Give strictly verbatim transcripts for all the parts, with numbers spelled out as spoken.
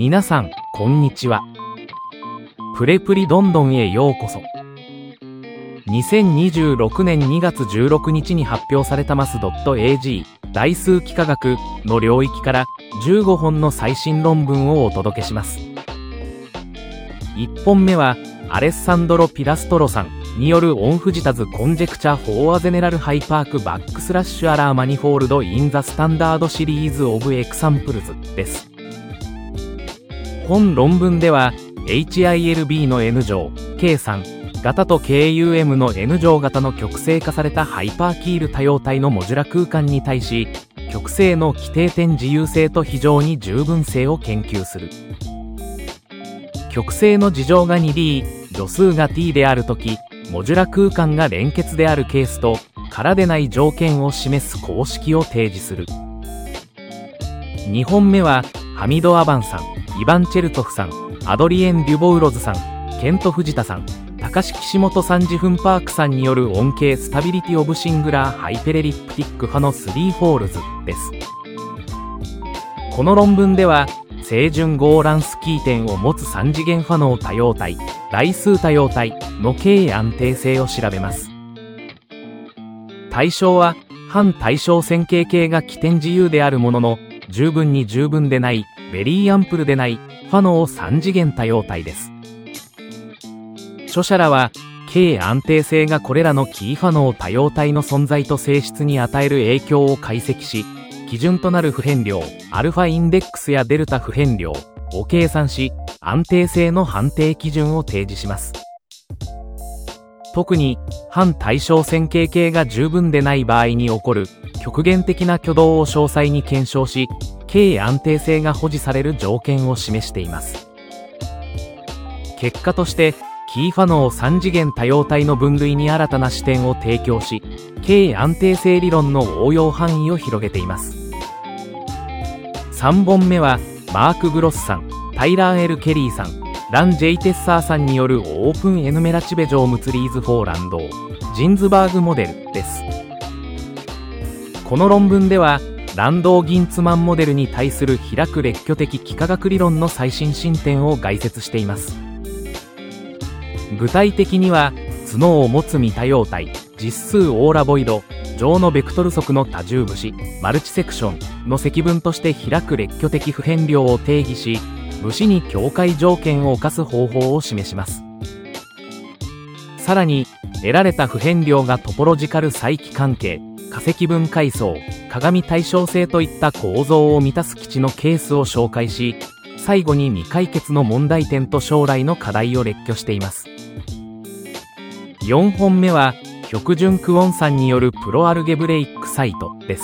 皆さん、こんにちは。プレプリどんどんへようこそ。にせんにじゅうろくねんにがつじゅうろくにちに発表された マス .ag 代数幾何学の領域からじゅうごほんの最新論文をお届けします。いっぽんめはアレッサンドロ・ピラストロさんによるオンフジタズ・コンジェクチャー・フォー・ア・ゼネラル・ハイパーク・バックスラッシュ・アラー・マニフォールド・イン・ザ・スタンダード・シリーズ・オブ・エクサンプルズです。本論文では エイチアイエルビー の N 乗 ケーさん 型と ケーユーエム の N 乗型の極性化されたハイパーキール多様体のモジュラ空間に対し、極性の規定点自由性と非常に十分性を研究する。極性の事乗が にディー、助数が T であるとき、モジュラ空間が連結であるケースと空でない条件を示す公式を提示する。にほんめはハミド・アバンさん、イバン・チェルトフさん、アドリエン・デュボウロズさん、ケント・フジタさん、高志岸本さんジフンパークさんによる音形スタビリティ・オブ・シングラー・ハイペレリプティック派のスリーフォールズです。この論文では正準ゴーランスキー点を持つさん次元波能多様体、代数多様体の経安定性を調べます。対象は反対称線形系が起点自由であるものの、十分に十分でない、ベリーアンプルでない波能さん次元多様体です。著者らは経安定性がこれらのキー波能多様体の存在と性質に与える影響を解析し、基準となる不変量アルファインデックスやデルタ不変量を計算し、安定性の判定基準を提示します。特に反対称線形系が十分でない場合に起こる極限的な挙動を詳細に検証し、経安定性が保持される条件を示しています。結果としてキー波能さん次元多様体の分類に新たな視点を提供し、経安定性理論の応用範囲を広げています。さんぼんめはマーク・グロスさん、タイラー・エル・ケリーさん、ラン・ジェイ・テッサーさんによるオープン・エヌメラチベ状ムツリーズ・フォー・ランドー・ジンズバーグモデルです。この論文ではランドー・ギンツマンモデルに対する開く列挙的幾何学理論の最新進展を概説しています。具体的には角を持つ未多様体、実数オーラボイド、上のベクトル則の多重節、マルチセクションの積分として開く列挙的不変量を定義し、節に境界条件を侵す方法を示します。さらに得られた不変量がトポロジカル再帰関係、化積分階層、鏡対称性といった構造を満たす基地のケースを紹介し、最後に未解決の問題点と将来の課題を列挙しています。よんほんめは極準クオンさんによるプロアルゲブレイックサイトです。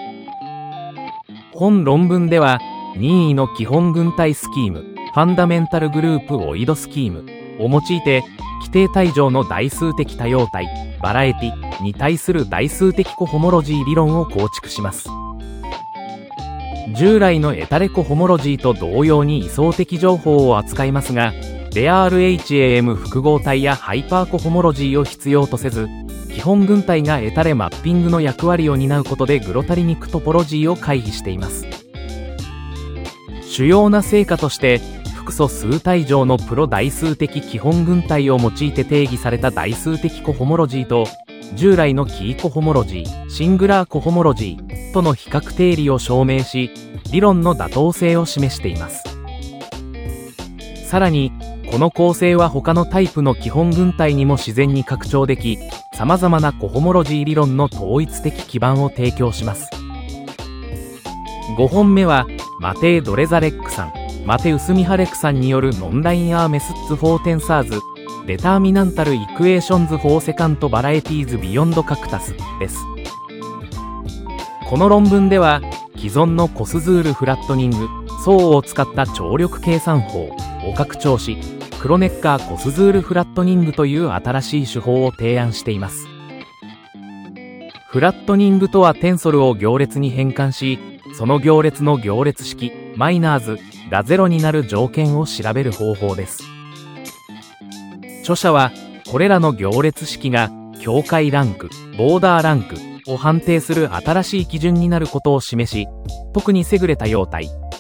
本論文では任意の基本群体スキーム、ファンダメンタルグループオイドスキームを用いて、規定体上の代数的多様体、バラエティに対する代数的コホモロジー理論を構築します。従来のエタレコホモロジーと同様に位相的情報を扱いますが、レア アールエイチエーエム 複合体やハイパーコホモロジーを必要とせず、基本群体がエタレマッピングの役割を担うことでグロタリニックトポロジーを回避しています。主要な成果として、複素数体上のプロ代数的基本群体を用いて定義された代数的コホモロジーと、従来のキーコホモロジー、シングラーコホモロジーとの比較定理を証明し、理論の妥当性を示しています。さらに、この構成は他のタイプの基本群体にも自然に拡張でき、様々なコホモロジー理論の統一的基盤を提供します。ごほんめはマテイ・ドレザレックさん、マテウス・ミハレクさんによるノンラインアーメスッツ・フォー・テンサーズ、デターミナンタル・イクエーションズ・フォー・セカント・バラエティーズ・ビヨンド・カクタスです。この論文では既存のコスズール・フラットニング、層を使った張力計算法を拡張し、クロネッカー・コスズール・フラットニングという新しい手法を提案しています。フラットニングとはテンソルを行列に変換し、その行列の行列式マイナーズがゼロになる条件を調べる方法です。著者はこれらの行列式が境界ランク、ボーダーランクを判定する新しい基準になることを示し、特にセグレ多様体、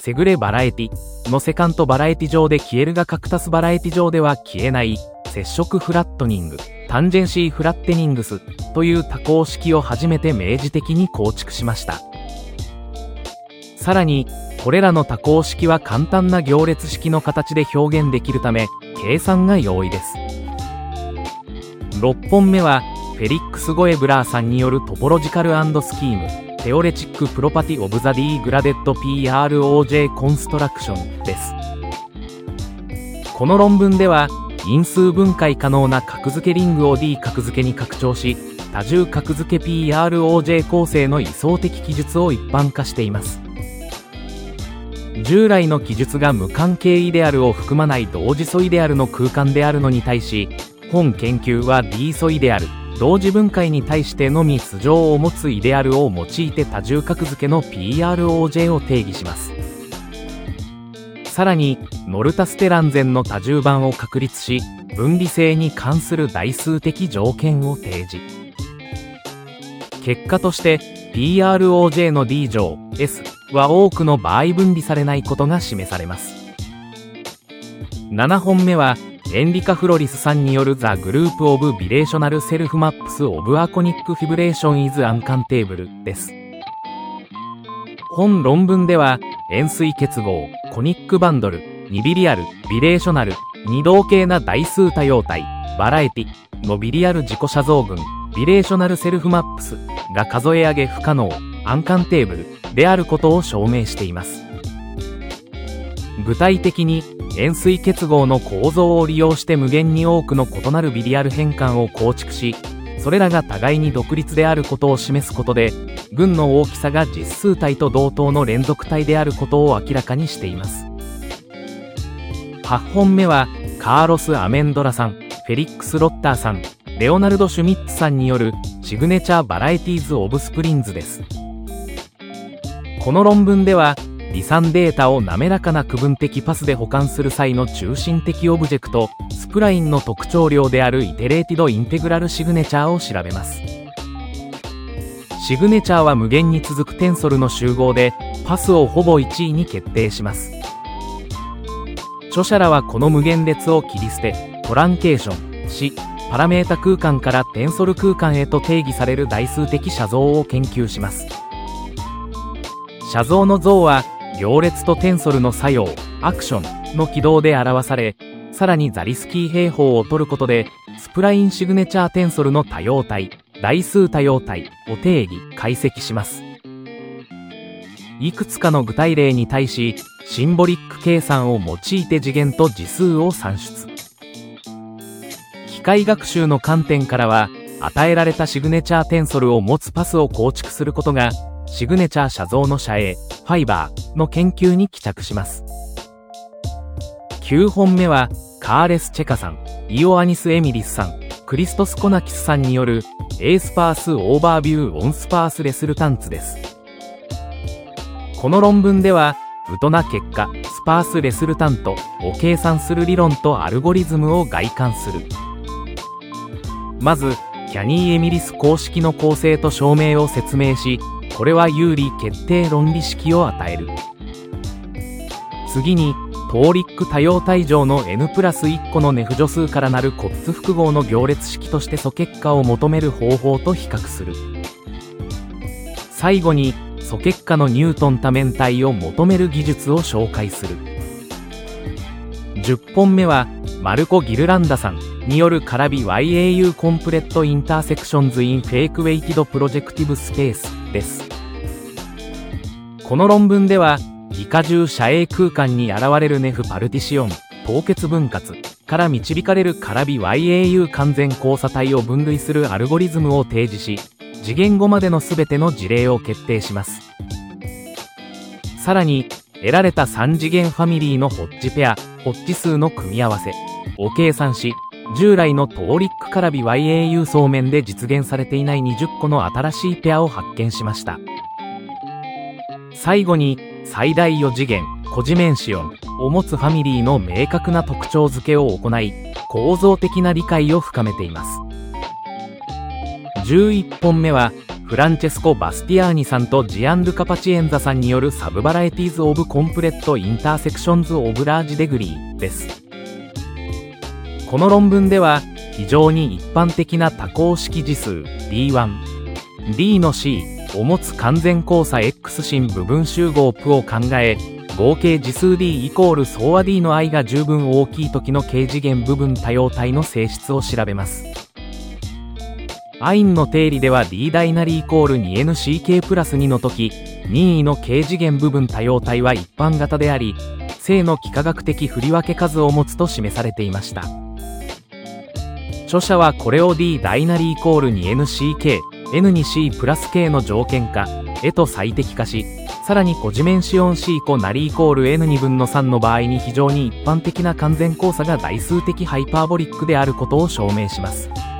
セグレバラエティのセカントバラエティ上で消えるがカクタスバラエティ上では消えない接触フラットニング、タンジェンシーフラッテニングスという多項式を初めて明示的に構築しました。さらに、これらの多項式は簡単な行列式の形で表現できるため、計算が容易です。ろっぽんめは、フェリックス・ゴエブラーさんによるトポロジカル&スキーム、テオレチック・プロパティ・オブ・ザ・ディー・グラデッド・ピーアールオージェー・コンストラクションです。この論文では、因数分解可能な格付けリングを D 格付けに拡張し、多重格付け ピーアールオージェー 構成の位相的記述を一般化しています。従来の記述が無関係イデアルを含まない同時素イデアルの空間であるのに対し、本研究は D 素イデアル、同時分解に対してのみ素性を持つイデアルを用いて多重格付けの ピーアールオージェー を定義します。さらに、ノルタステランゼンの多重版を確立し、分離性に関する代数的条件を提示。結果として、ピーアールオージェー の D 乗 S は多くの場合分離されないことが示されます。ななほんめは、エンリカ・フロリスさんによる The Group of Bilational Self Maps of Aconic Fibrillation is Uncountable です。本論文では、円錐結合、コニックバンドル、ニビリアル、ビレーショナル、二動形な代数多様体、バラエティのビリアル自己写像群、ビレーショナルセルフマップスが数え上げ不可能、アンカンテーブルであることを証明しています。具体的に、円錐結合の構造を利用して無限に多くの異なるビリアル変換を構築し、それらが互いに独立であることを示すことで、群の大きさが実数体と同等の連続体であることを明らかにしています。はちほんめは、カーロス・アメンドラさん、フェリックス・ロッターさん、レオナルド・シュミッツさんによるシグネチャー・バラエティーズ・オブ・スプリンズです。この論文では、離散データを滑らかな区分的パスで保管する際の中心的オブジェクト、スプラインの特徴量であるイテレーティド・インテグラル・シグネチャーを調べます。シグネチャーは無限に続くテンソルの集合で、パスをほぼいちいに決定します。著者らはこの無限列を切り捨て、トランケーションし、パラメータ空間からテンソル空間へと定義される代数的写像を研究します。写像の像は、行列とテンソルの作用、アクションの軌道で表され、さらにザリスキー平方を取ることで、スプラインシグネチャーテンソルの多様体、代数多様体を定義、解析します。いくつかの具体例に対し、シンボリック計算を用いて次元と次数を算出。機械学習の観点からは、与えられたシグネチャーテンソルを持つパスを構築することが、シグネチャー写像の写影、ファイバーの研究に帰着します。きゅうほんめは、カーレス・チェカさん、イオアニス・エミリスさん、クリストス・コナキスさんによる、エースパース・オーバービュー・オンスパース・レスルタンツです。この論文では、ウトな結果、スパース・レスルタントを計算する理論とアルゴリズムを外観する。まず、キャニー・エミリス公式の構成と証明を説明し、これは有利決定論理式を与える。次に、トーリック多様体上の N プラスいっこのネフ助数からなるコッツ複合の行列式として素結果を求める方法と比較する。最後に、素結果のニュートン多面体を求める技術を紹介する。じゅっぽんめは、マルコ・ギルランダさんによるカラビ ワイエーユー コンプレットインターセクションズインフェイクウェイティドプロジェクティブスペースです。この論文では、以下重写影空間に現れるネフパルティシオン、凍結分割から導かれるカラビ ワイエーユー 完全交差体を分類するアルゴリズムを提示し、次元ごまでのすべての事例を決定します。さらに、得られたさん次元ファミリーのホッジペア、ホッジ数の組み合わせを計算し、従来のトーリックカラビ ワイエーユー 層面で実現されていないにじゅっこの新しいペアを発見しました。最後に、最大よん次元、コジメンシオンを持つファミリーの明確な特徴付けを行い、構造的な理解を深めています。じゅういっぽんめは、 フランチェスコ・バスティアーニさんとジアンルカ・パチエンザさんによるサブバラエティーズ・オブ・コンプレット・インターセクションズ・オブ・ラージ・デグリーです。この論文では、非常に一般的な多項式次数 ディーワン、ディー の C を持つ完全交差 X 新部分集合プを考え、合計次数 D イコール総和 D の i が十分大きい時の軽次元部分多様体の性質を調べます。アインの定理では D 大なりイコール にエヌシーケー プラスにの時、任意の軽次元部分多様体は一般型であり、正の幾何学的振り分け数を持つと示されていました。著者はこれを D 大なりイコール にエヌシーケー、N に C プラス K の条件化へと最適化し、さらにコジメンシオン C 個なりイコール N にぶんのさんの場合に非常に一般的な完全交差が代数的ハイパーボリックであることを証明します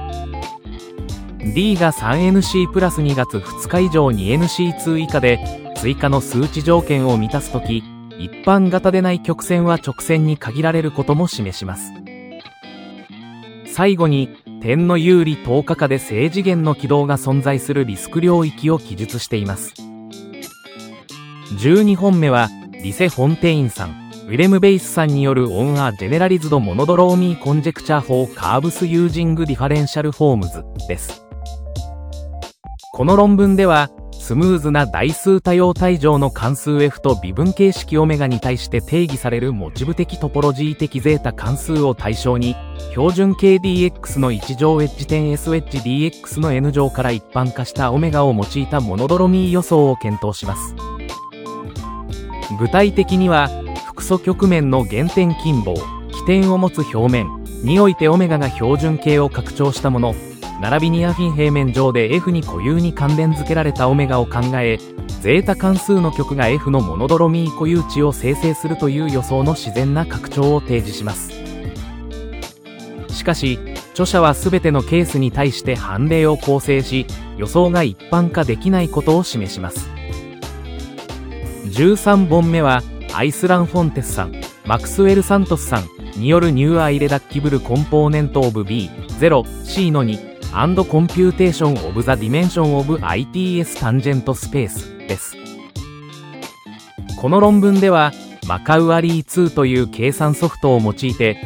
。D が スリーエヌシー プラスにがつふつか以上 にエヌシーツー 以下で追加の数値条件を満たすとき、一般型でない曲線は直線に限られることも示します。最後に、点の有利等価化で正次元の軌道が存在するリスク領域を記述しています。じゅうにほんめは、リセ・フォンテインさん、ウィレム・ベイスさんによるオン・ア・ジェネラリズド・モノドローミー・コンジェクチャー・フォー・カーブス・ユージング・ディファレンシャル・フォームズです。この論文では、スムーズな代数多様体上の関数 F と微分形式 オメガ に対して定義されるモチブ的トポロジー的ゼータ関数を対象に、標準形 ディーエックス のいち乗ウェッジ点 S ウェッジ ディーエックス の N 乗から一般化したオメガを用いたモノドロミー予想を検討します。具体的には、複素曲面の原点近傍、起点を持つ表面においてオメガが標準形を拡張したもの、並びにアフィン平面上で F に固有に関連付けられたオメガを考え、ゼータ関数の極が F のモノドロミー固有値を生成するという予想の自然な拡張を提示します。しかし、著者は全てのケースに対して判例を構成し、予想が一般化できないことを示します。じゅうさんぼんめは、アイスラン・フォンテスさん、マクスウェル・サントスさんによるニューアイレダッキブル・コンポーネント・オブ ビーゼロシー のにand computation of the dimension of アイティーエス tangent space です。この論文では、マカウアリーツーという計算ソフトを用いて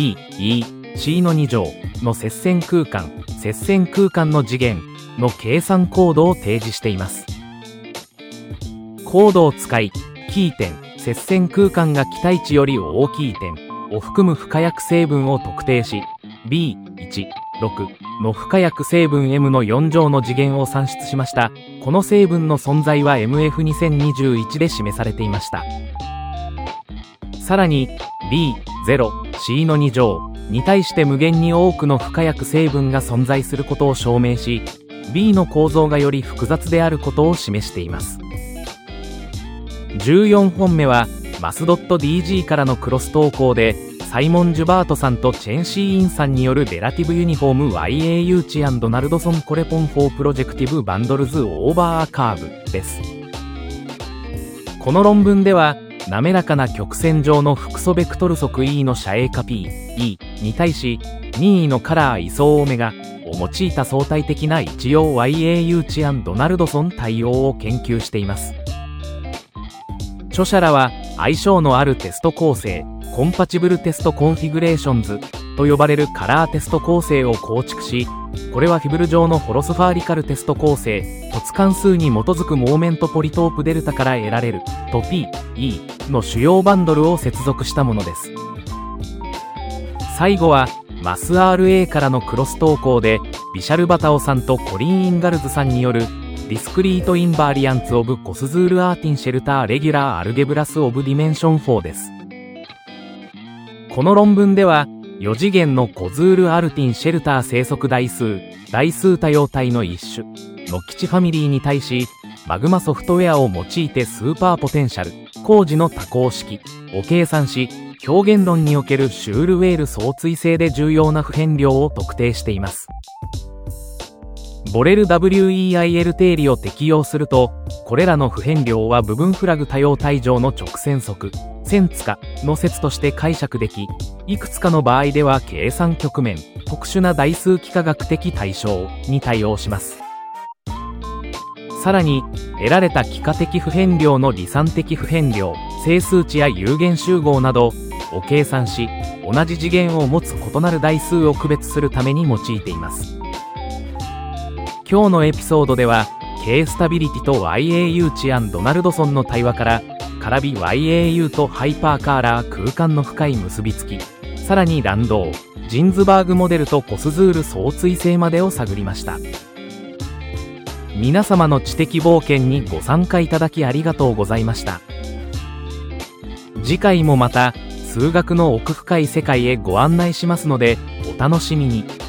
B、E、C のに乗の接線空間、接線空間の次元の計算コードを提示しています。コードを使い、キー点、接線空間が期待値より大きい点を含む不可約成分を特定し、ビーいち、ろく の不可約成分 M のよん乗の次元を算出しました。この成分の存在は エムエフにせんにじゅういち で示されていました。さらに ビーゼロシー のに乗に対して無限に多くの不可約成分が存在することを証明し、B の構造がより複雑であることを示しています。じゅうよんほんめはマスドット ディージー からのクロス投稿で、サイモン・ジュバートさんとチェン・シーインさんによるレラティブユニフォーム ワイエー ユーチ&ドナルドソン・コレポン・フォー・プロジェクティブ・バンドルズ・オーバー・カーブです。この論文では、滑らかな曲線上の複素ベクトル則 E の斜影化 P、E に対し、任意のカラー位相オメガを用いた相対的な一様 ワイエー ユーチ&ドナルドソン対応を研究しています。著者らは相性のあるテスト構成、コンパチブルテストコンフィグレーションズと呼ばれるカラーテスト構成を構築し、これはフィブル上のホロスファーリカルテスト構成、凸関数に基づくモーメントポリトープデルタから得られると P、E の主要バンドルを接続したものです。最後はマス アールエー からのクロス投稿で、ビシャルバタオさんとコリン・インガルズさんによるディスクリートインバーリアンツオブコスズールアーティンシェルターレギュラーアルゲブラスオブディメンションフォーです。この論文では、よ次元のコズールアルティンシェルター生息代数、代数多様体の一種の基地ファミリーに対し、マグマソフトウェアを用いてスーパーポテンシャル、工事の多項式を計算し、表現論におけるシュールウェール相対性で重要な不変量を特定しています。ボレル ウェイル 定理を適用すると、これらの不変量は部分フラグ多様体上の直線則、線塚の説として解釈でき、いくつかの場合では計算局面、特殊な代数幾何学的対象に対応します。 さらに、得られた幾何的不変量の離散的不変量、整数値や有限集合などを計算し、同じ次元を持つ異なる代数を区別するために用いています。今日のエピソードでは、K スタビリティと ワイエーユー 値アン・ドナルドソンの対話から、カラビ ワイエーユー とハイパーカーラー空間の深い結びつき、さらにランドー、ジンズバーグモデルとコスズール相対性までを探りました。皆様の知的冒険にご参加いただきありがとうございました。次回もまた数学の奥深い世界へご案内しますのでお楽しみに。